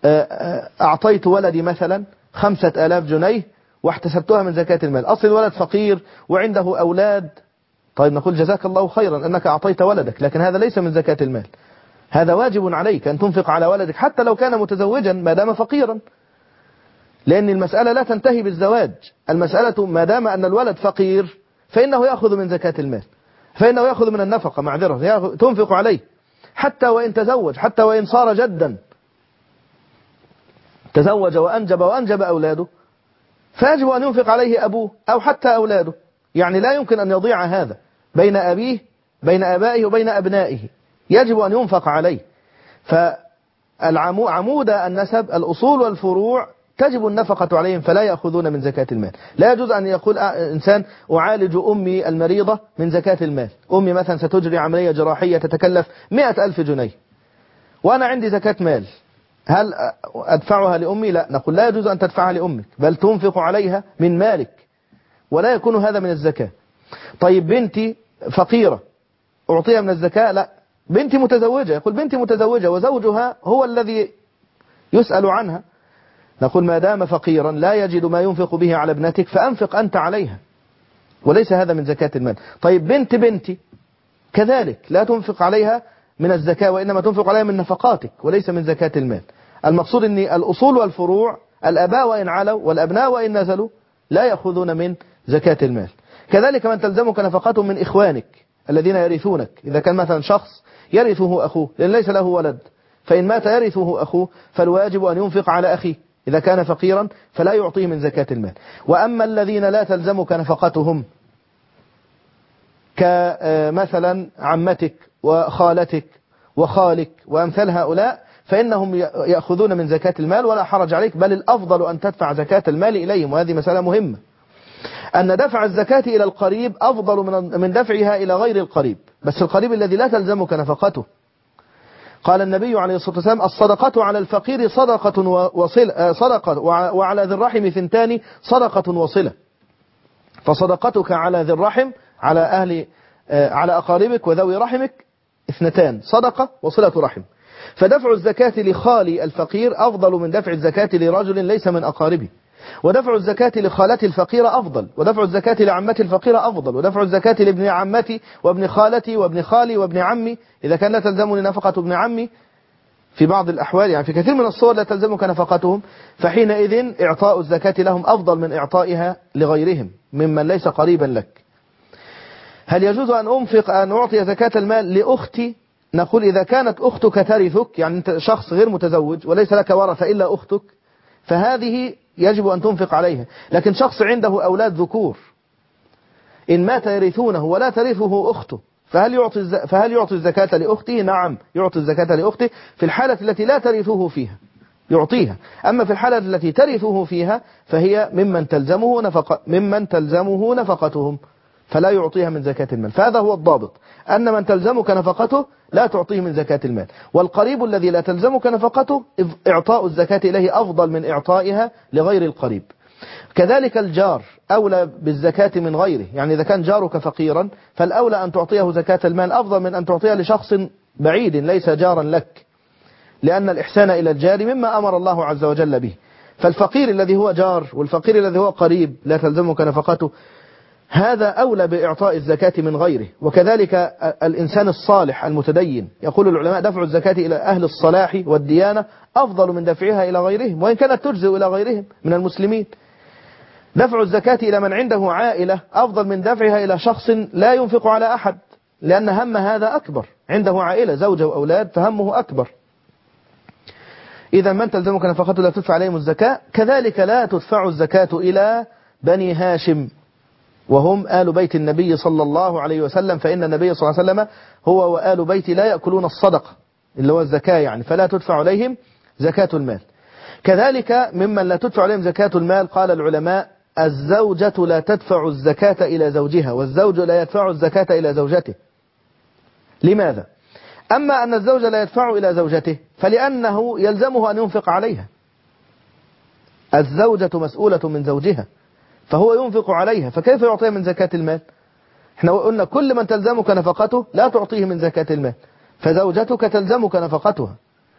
[SPEAKER 2] أعطيت ولدي مثلا 5000 جنيه واحتسبتها من زكاة المال، أصل الولد فقير وعنده أولاد. طيب نقول جزاك الله خيرا أنك أعطيت ولدك، لكن هذا ليس من زكاة المال. هذا واجب عليك أن تنفق على ولدك حتى لو كان متزوجا ما دام فقيرا، لأن المسألة لا تنتهي بالزواج. المسألة ما دام أن الولد فقير فإنه يأخذ من زكاة المال، فإنه يأخذ من النفقة، معذرة، تنفق عليه حتى وإن تزوج، حتى وإن صار جدا، تزوج وأنجب أولاده، فيجب أن ينفق عليه أبوه أو حتى أولاده. يعني لا يمكن أن يضيع هذا بين أبيه، بين أبائه وبين أبنائه، يجب أن ينفق عليه. فالعمود النسب الأصول والفروع تجب النفقة عليهم، فلا يأخذون من زكاة المال. لا يجوز أن يقول إنسان أعالج أمي المريضة من زكاة المال. أمي مثلا ستجري عملية جراحية تتكلف 100,000 جنيه وأنا عندي زكاة مال، هل أدفعها لأمي؟ لا، نقول لا يجوز أن تدفعها لأمك، بل تنفق عليها من مالك، ولا يكون هذا من الزكاة. طيب بنتي فقيرة أعطيها من الزكاة؟ لا. بنتي متزوجة، يقول بنتي متزوجة وزوجها هو الذي يسأل عنها، نقول ما دام فقيرا لا يجد ما ينفق به على ابنتك فأنفق أنت عليها، وليس هذا من زكاة المال. طيب بنتي كذلك لا تنفق عليها من الزكاة، وإنما تنفق عليها من نفقاتك وليس من زكاة المال. المقصود أن الأصول والفروع الأباء وإن علوا والأبناء وإن نزلوا لا يأخذون من زكاة المال. كذلك من تلزمك نفقاتهم من إخوانك الذين يرثونك، إذا كان مثلا شخص يرثه أخوه لأن ليس له ولد، فإن مات يرثه أخوه فالواجب أن ينفق على أخيه إذا كان فقيرا فلا يعطيه من زكاة المال. وأما الذين لا تلزمك نفقتهم كمثلا عمتك وخالتك وخالك وأمثال هؤلاء فإنهم يأخذون من زكاة المال ولا حرج عليك، بل الأفضل أن تدفع زكاة المال إليهم. وهذه مسألة مهمة، أن دفع الزكاة إلى القريب أفضل من دفعها إلى غير القريب، بس القريب الذي لا تلزمك نفقته. قال النبي عليه الصلاة والسلام الصدقة على الفقير صدقة وعلى ذي الرحم ثنتان صدقة وصلة. فصدقتك على ذي الرحم على أقاربك وذوي رحمك 2 صدقة وصلة رحم. فدفع الزكاة لخالي الفقير أفضل من دفع الزكاة لرجل ليس من أقاربه، ودفع الزكاة لخالتي الفقيرة أفضل، ودفع الزكاة لعمتي الفقيرة أفضل، ودفع الزكاة لابن عمتي وابن خالتي وابن خالي وابن عمي إذا كان لا تلزمني نفقة ابن عمي في بعض الأحوال، يعني في كثير من الصور لا تلزمك نفقتهم، فحينئذ إعطاء الزكاة لهم أفضل من إعطائها لغيرهم ممن ليس قريبا لك. هل يجوز أن أعطي زكاة المال لأختي؟ نقول إذا كانت أختك ترثك، يعني أنت شخص غير متزوج وليس لك ورثة إلا أختك، فهذه يجب أن تنفق عليها. لكن شخص عنده أولاد ذكور إن مات يرثونه ولا ترثه أخته، فهل يعطي الزكاة لأخته؟ نعم، يعطي الزكاة لأخته في الحالة التي لا ترثه فيها يعطيها. أما في الحالة التي ترثه فيها فهي ممن تلزمه نفقتهم، فلا يعطيها من زكاة المال. فهذا هو الضابط، أن من تلزمك نفقته لا تعطيه من زكاة المال. والقريب الذي لا تلزمك نفقته إعطاء الزكاة إليه أفضل من إعطائها لغير القريب. كذلك الجار أولى بالزكاة من غيره، يعني إذا كان جارك فقيرا فالأولى أن تعطيه زكاة المال أفضل من أن تعطيها لشخص بعيد ليس جارا لك، لأن الإحسان إلى الجار مما أمر الله عز وجل به. فالفقير الذي هو جار والفقير الذي هو قريب لا تلزمك نفقته هذا أولى بإعطاء الزكاة من غيره. وكذلك الإنسان الصالح المتدين، يقول العلماء دفع الزكاة إلى أهل الصلاح والديانة أفضل من دفعها إلى غيرهم، وإن كانت تجزئ إلى غيرهم من المسلمين. دفع الزكاة إلى من عنده عائلة أفضل من دفعها إلى شخص لا ينفق على أحد، لأن هم هذا أكبر، عنده عائلة زوجة وأولاد فهمه أكبر. إذا من تلزمك نفقته لا تدفع عليهم الزكاة. كذلك لا تدفع الزكاة إلى بني هاشم وهم آل بيت النبي صلى الله عليه وسلم، فإن النبي صلى الله عليه وسلم هو وآل بيت لا يأكلون الصدقة اللي هو الزكاة يعني، فلا تدفع عليهم زكاة المال. كذلك ممن لا تدفع عليهم زكاة المال قال العلماء الزوجة لا تدفع الزكاة إلى زوجها، والزوج لا يدفع الزكاة إلى زوجته. لماذا؟ أما أن الزوج لا يدفع إلى زوجته فلأنه يلزمه أن ينفق عليها، الزوجة مسؤولة من زوجها فهو ينفق عليها، فكيف يعطيها من زكاة المال؟ احنا قلنا كل من تلزمك نفقته لا تعطيه من زكاة المال، فزوجتك تلزمك نفقتها.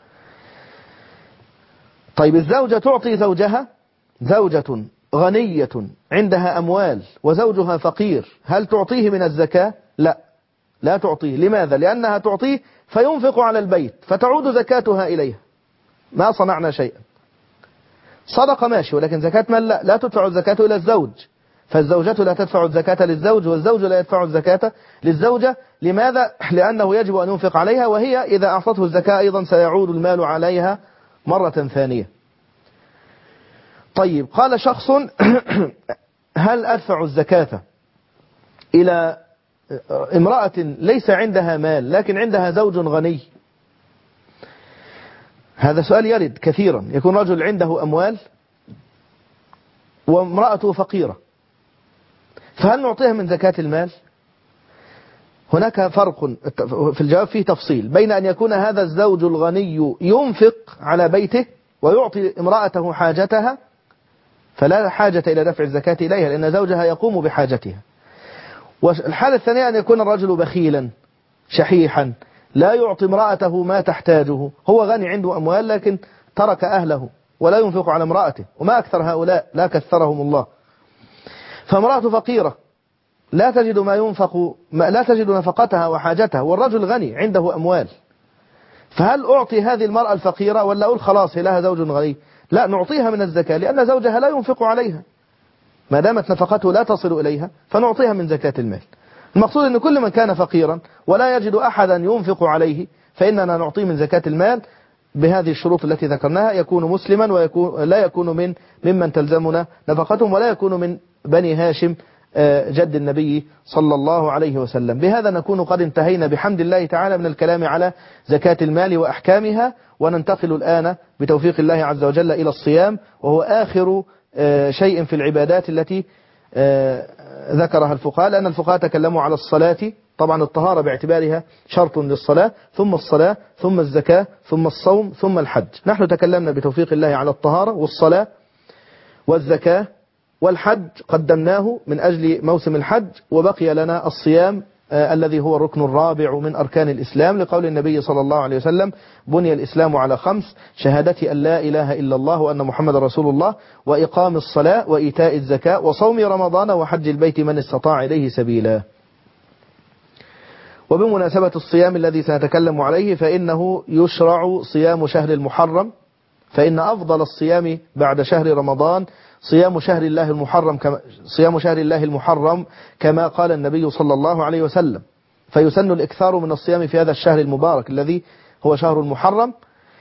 [SPEAKER 2] طيب الزوجة تعطي زوجها، زوجة غنية عندها أموال وزوجها فقير، هل تعطيه من الزكاة؟ لا تعطيه. لماذا؟ لأنها تعطيه فينفق على البيت فتعود زكاتها إليها، ما صنعنا شيئا. صدقة ماشي، ولكن زكاة مال لا تدفع الزكاة إلى الزوج، فالزوجة لا تدفع الزكاة للزوج والزوج لا يدفع الزكاة للزوجة. لماذا؟ لأنه يجب أن ينفق عليها، وهي إذا أعطته الزكاة أيضا سيعود المال عليها مرة ثانية. طيب قال شخص هل أدفع الزكاة إلى امرأة ليس عندها مال لكن عندها زوج غني؟ هذا سؤال يرد كثيرا، يكون رجل عنده أموال وامرأته فقيرة، فهل نعطيها من زكاة المال؟ هناك فرق في الجواب، فيه تفصيل بين أن يكون هذا الزوج الغني ينفق على بيته ويعطي امرأته حاجتها فلا حاجة إلى دفع الزكاة إليها لأن زوجها يقوم بحاجتها، والحالة الثانية أن يكون الرجل بخيلا شحيحا لا يعطي امرأته ما تحتاجه، هو غني عنده أموال لكن ترك أهله ولا ينفق على امرأته، وما أكثر هؤلاء لا كثرهم الله. فامرأته فقيرة لا تجد ما ينفق، لا تجد نفقتها وحاجتها، والرجل غني عنده أموال، فهل أعطي هذه المرأة الفقيرة ولا أقول خلاص هي لها زوج غني؟ لا، نعطيها من الزكاة لأن زوجها لا ينفق عليها، ما دامت نفقته لا تصل إليها فنعطيها من زكاة المال. المقصود أن كل من كان فقيرا ولا يجد أحدا ينفق عليه فإننا نعطيه من زكاة المال بهذه الشروط التي ذكرناها، يكون مسلما لا يكون ممن تلزمنا نفقتهم ولا يكون من بني هاشم جد النبي صلى الله عليه وسلم. بهذا نكون قد انتهينا بحمد الله تعالى من الكلام على زكاة المال وأحكامها، وننتقل الآن بتوفيق الله عز وجل إلى الصيام، وهو آخر شيء في العبادات التي ذكرها الفقهاء، لأن الفقهاء تكلموا على الصلاة، طبعا الطهارة باعتبارها شرط للصلاة، ثم الصلاة، ثم الزكاة، ثم الصوم، ثم الحج. نحن تكلمنا بتوفيق الله على الطهارة والصلاة والزكاة والحج، قدمناه من أجل موسم الحج، وبقي لنا الصيام الذي هو الركن الرابع من أركان الإسلام، لقول النبي صلى الله عليه وسلم بني الإسلام على 5: شهادة أن لا إله إلا الله وأن محمد رسول الله، وإقام الصلاة، وإيتاء الزكاة، وصوم رمضان، وحج البيت من استطاع إليه سبيلا. وبمناسبة الصيام الذي سنتكلم عليه فإنه يشرع صيام شهر المحرم، فإن أفضل الصيام بعد شهر رمضان صيام شهر الله المحرم كما قال النبي صلى الله عليه وسلم، فيسن الإكثار من الصيام في هذا الشهر المبارك الذي هو شهر المحرم،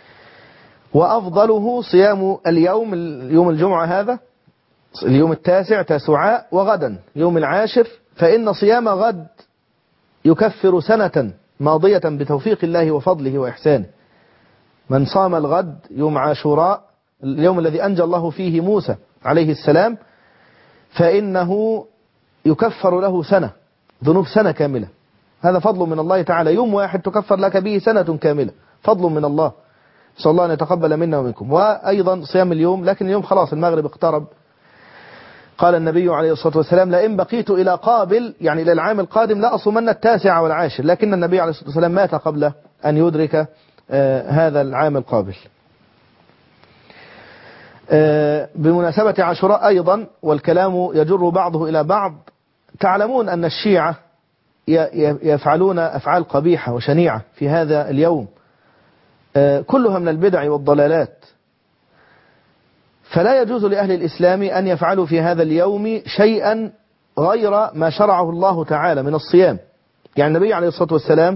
[SPEAKER 2] وأفضله صيام يوم الجمعة، هذا اليوم 9 وغدا يوم 10، فإن صيام غد يكفر سنة ماضية بتوفيق الله وفضله وإحسانه. من صام الغد يوم عاشوراء، اليوم الذي أنجى الله فيه موسى عليه السلام، فإنه يكفر له سنة، ذنوب سنة كاملة. هذا فضل من الله تعالى، يوم واحد تكفر لك به سنة كاملة، فضل من الله، نسأل الله أن يتقبل منا ومنكم. وأيضا صيام اليوم، لكن اليوم خلاص المغرب اقترب. قال النبي عليه الصلاة والسلام: لئن بقيت إلى قابل، يعني إلى العام القادم، لا أصومن 9 و10، لكن النبي عليه الصلاة والسلام مات قبل أن يدرك هذا العام القابل. بمناسبة عاشوراء أيضا، والكلام يجر بعضه إلى بعض، تعلمون أن الشيعة يفعلون أفعال قبيحة وشنيعة في هذا اليوم، كلها من البدع والضلالات، فلا يجوز لأهل الإسلام أن يفعلوا في هذا اليوم شيئا غير ما شرعه الله تعالى من الصيام. يعني النبي عليه الصلاة والسلام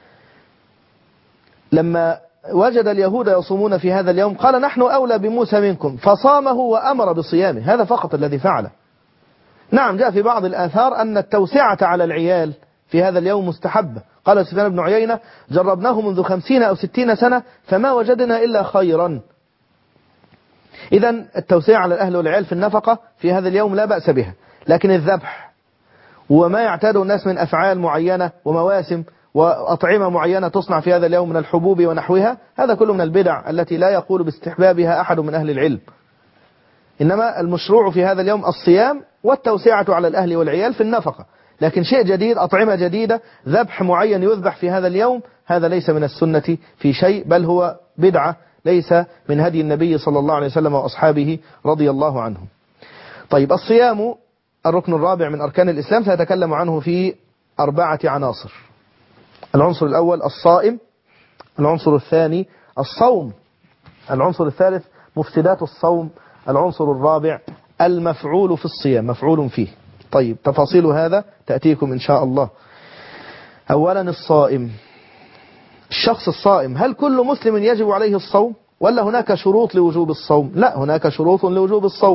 [SPEAKER 2] لما وجد اليهود يصومون في هذا اليوم قال: نحن أولى بموسى منكم، فصامه وأمر بصيامه. هذا فقط الذي فعله. نعم، جاء في بعض الآثار أن التوسعة على العيال في هذا اليوم مستحبة. قال سفيان بن عيينة: جربناه منذ 50 أو 60 سنة فما وجدنا إلا خيرا. إذن التوسعة على الأهل والعيال في النفقة في هذا اليوم لا بأس بها، لكن الذبح وما يعتاده الناس من أفعال معينة ومواسم وأطعمة معينة تصنع في هذا اليوم من الحبوب ونحوها، هذا كله من البدع التي لا يقول باستحبابها أحد من أهل العلم. إنما المشروع في هذا اليوم الصيام والتوسعة على الأهل والعيال في النفقة، لكن شيء جديد، أطعمة جديدة، ذبح معين يذبح في هذا اليوم، هذا ليس من السنة في شيء، بل هو بدعة، ليس من هدي النبي صلى الله عليه وسلم وأصحابه رضي الله عنهم. طيب، الصيام الركن الرابع من أركان الإسلام، سأتكلم عنه في 4 عناصر. العنصر الأول الصائم، العنصر الثاني الصوم، العنصر الثالث مفسدات الصوم، العنصر الرابع المفعول في الصيام، مفعول فيه. طيب، تفاصيل هذا تأتيكم إن شاء الله. أولا الصائم، الشخص الصائم، هل كل مسلم يجب عليه الصوم ولا هناك شروط لوجوب الصوم؟ لا، هناك شروط لوجوب الصوم.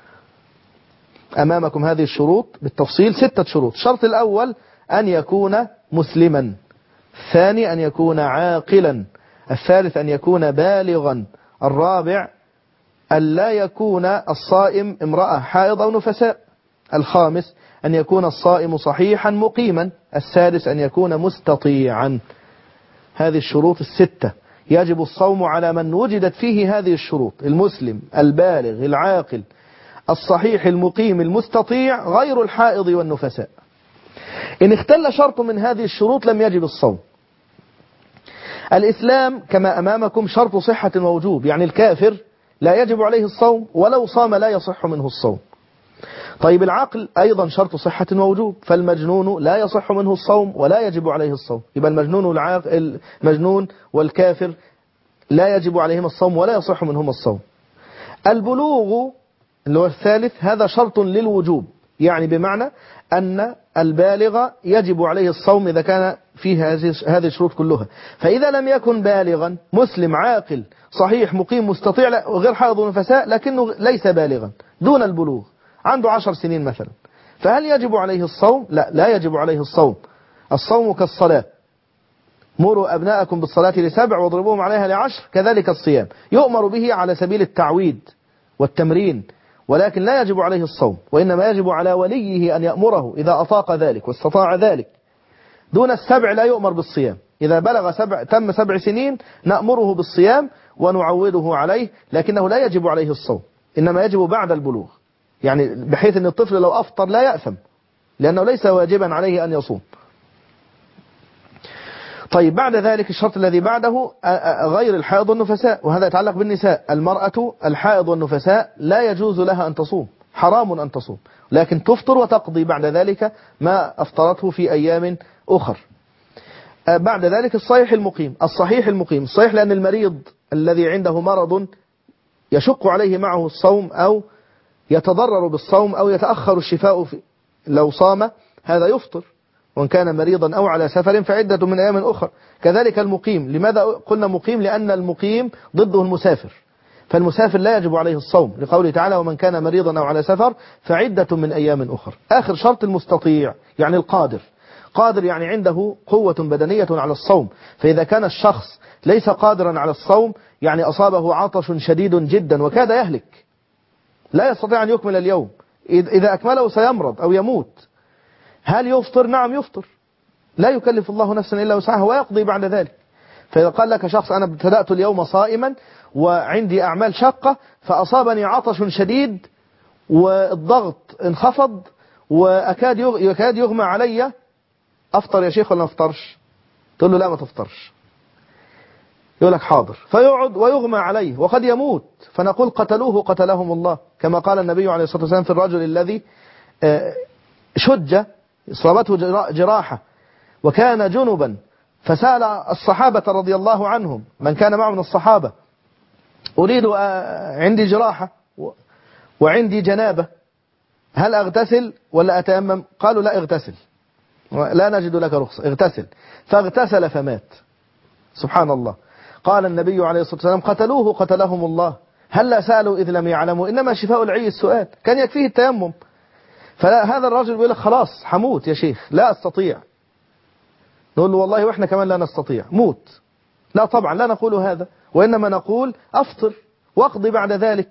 [SPEAKER 2] أمامكم هذه الشروط بالتفصيل، 6 شروط. الشرط الأول أن يكون مسلما، الثاني أن يكون عاقلا، الثالث أن يكون بالغا، الرابع أن لا يكون الصائم امرأة حائض أو نفساء، الخامس أن يكون الصائم صحيحا مقيما، السادس أن يكون مستطيعا. هذه الشروط 6 يجب الصوم على من وجدت فيه هذه الشروط: المسلم، البالغ، العاقل، الصحيح، المقيم، المستطيع، غير الحائض والنفساء. إن اختل شرط من هذه الشروط لم يجب الصوم. الإسلام كما أمامكم شرط صحة ووجوب، يعني الكافر لا يجب عليه الصوم، ولو صام لا يصح منه الصوم. طيب، العقل أيضا شرط صحة ووجوب، فالمجنون لا يصح منه الصوم ولا يجب عليه الصوم، يبقى المجنون والكافر لا يجب عليهم الصوم ولا يصح منهم الصوم. البلوغ اللي هو الثالث، هذا شرط للوجوب، يعني بمعنى أن البالغ يجب عليه الصوم إذا كان فيه هذه الشروط كلها. فإذا لم يكن بالغا، مسلم، عاقل، صحيح، مقيم، مستطيع، وغير حائض ونفساء، لكنه ليس بالغا، دون البلوغ، عنده 10 سنين مثلا، فهل يجب عليه الصوم؟ لا، لا يجب عليه الصوم. الصوم كالصلاة، مروا أبناءكم بالصلاة ل7 واضربوهم عليها ل10، كذلك الصيام يؤمر به على سبيل التعويد والتمرين، ولكن لا يجب عليه الصوم، وإنما يجب على وليه أن يأمره إذا أطاق ذلك واستطاع ذلك. دون 7 لا يؤمر بالصيام، إذا بلغ تم 7 سنين نأمره بالصيام ونعوده عليه، لكنه لا يجب عليه الصوم، إنما يجب بعد البلوغ، يعني بحيث أن الطفل لو أفطر لا يأثم، لأنه ليس واجبا عليه أن يصوم. طيب، بعد ذلك الشرط الذي بعده غير الحائض والنفساء، وهذا يتعلق بالنساء. المرأة الحائض والنفساء لا يجوز لها أن تصوم، حرام أن تصوم، لكن تفطر وتقضي بعد ذلك ما أفطرته في أيام أخر. بعد ذلك الصحيح المقيم، الصحيح المقيم، الصحيح لأن المريض الذي عنده مرض يشق عليه معه الصوم أو يتضرر بالصوم أو يتأخر الشفاء لو صام هذا يفطر، وإن كان مريضا أو على سفر فعدة من أيام أخرى. كذلك المقيم. لماذا قلنا مقيم؟ لأن المقيم ضده المسافر، فالمسافر لا يجب عليه الصوم لقوله تعالى ومن كان مريضا أو على سفر فعدة من أيام أخرى. آخر شرط المستطيع، يعني القادر. قادر يعني عنده قوة بدنية على الصوم. فإذا كان الشخص ليس قادرا على الصوم، يعني أصابه عطش شديد جدا وكاد يهلك، لا يستطيع أن يكمل اليوم، إذا أكمله سيمرض أو يموت، هل يفطر؟ نعم يفطر، لا يكلف الله نفسا إلا وسعها، ويقضي بعد ذلك. فإذا قال لك شخص أنا ابتدأت اليوم صائما وعندي أعمال شاقة فأصابني عطش شديد والضغط انخفض ويكاد يغمى علي، أفطر يا شيخ ولا ما أفطرش؟ تقول له لا ما تفطرش، يقول لك حاضر، فيقعد ويغمى عليه وقد يموت، فنقول قتلوه قتلهم الله، كما قال النبي عليه الصلاة والسلام في الرجل الذي شج أصابته جراحة وكان جنبا، فسأل الصحابة رضي الله عنهم من كان معه من الصحابة أريد عندي جراحة وعندي جنابة، هل أغتسل ولا أتيمم؟ قالوا لا اغتسل، لا نجد لك رخصة، اغتسل. فاغتسل فمات. سبحان الله. قال النبي عليه الصلاة والسلام قتلوه قتلهم الله، هل لا سألوا إذ لم يعلموا؟ إنما شفاء العي السؤال، كان يكفيه التيمم. فهذا الرجل يقول لك خلاص حموت يا شيخ لا أستطيع، نقول له والله وإحنا كمان لا نستطيع، موت. لا طبعا لا نقول هذا، وإنما نقول أفطر واقضي بعد ذلك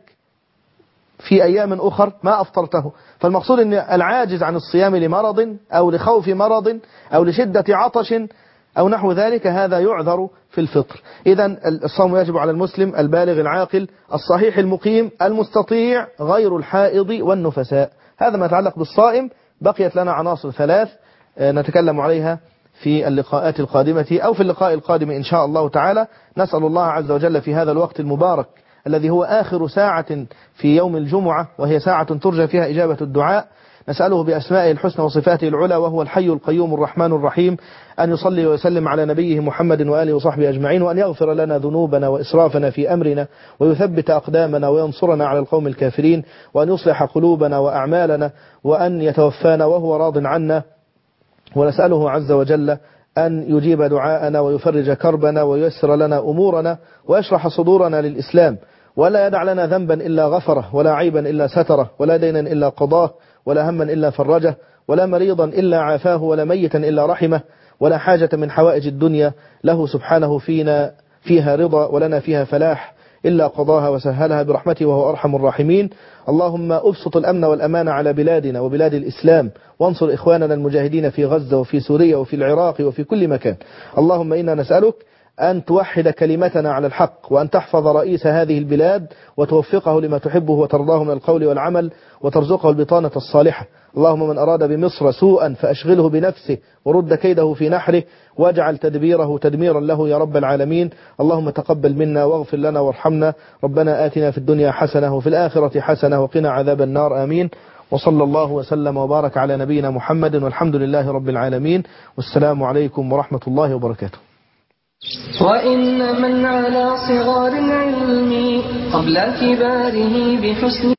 [SPEAKER 2] في أيام أخر ما أفطرته. فالمقصود أن العاجز عن الصيام لمرض أو لخوف مرض أو لشدة عطش أو نحو ذلك هذا يعذر في الفطر. إذن الصوم يجب على المسلم البالغ العاقل الصحيح المقيم المستطيع غير الحائض والنفساء. هذا ما يتعلق بالصائم. بقيت لنا عناصر 3 نتكلم عليها في اللقاءات القادمة أو في اللقاء القادم إن شاء الله تعالى. نسأل الله عز وجل في هذا الوقت المبارك الذي هو آخر ساعة في يوم الجمعة وهي ساعة ترجى فيها إجابة الدعاء، نسأله بأسمائه الحسنى وصفاته العلى وهو الحي القيوم الرحمن الرحيم أن يصلي ويسلم على نبيه محمد وآله وصحبه أجمعين، وأن يغفر لنا ذنوبنا وإسرافنا في أمرنا ويثبت أقدامنا وينصرنا على القوم الكافرين، وأن يصلح قلوبنا وأعمالنا، وأن يتوفانا وهو راض عنا. ونسأله عز وجل أن يجيب دعاءنا ويفرج كربنا وييسر لنا أمورنا ويشرح صدورنا للإسلام، ولا يدع لنا ذنبا إلا غفره، ولا عيبا إلا ستره، ولا دينا إلا قضاه، ولا هما إلا فرجه، ولا مريضا إلا عافاه، ولا ميتا إلا رحمه، ولا حاجة من حوائج الدنيا له سبحانه فيها رضا ولنا فيها فلاح إلا قضاها وسهلها برحمته وهو أرحم الراحمين. اللهم أبسط الأمن والأمان على بلادنا وبلاد الإسلام، وانصر إخواننا المجاهدين في غزة وفي سوريا وفي العراق وفي كل مكان. اللهم إنا نسألك أن توحد كلمتنا على الحق، وأن تحفظ رئيس هذه البلاد وتوفقه لما تحبه وترضاه من القول والعمل، وترزقه البطانة الصالحة. اللهم من أراد بمصر سوءا فأشغله بنفسه ورد كيده في نحره، واجعل تدبيره تدميرا له يا رب العالمين. اللهم تقبل منا واغفر لنا وارحمنا. ربنا آتنا في الدنيا حسنة وفي الآخرة حسنة وقنا عذاب النار. آمين. وصلى الله وسلم وبارك على نبينا محمد والحمد لله رب العالمين. والسلام عليكم ورحمة الله وبركاته.
[SPEAKER 1] وإن من على صغار العلم قبل كباره بحسن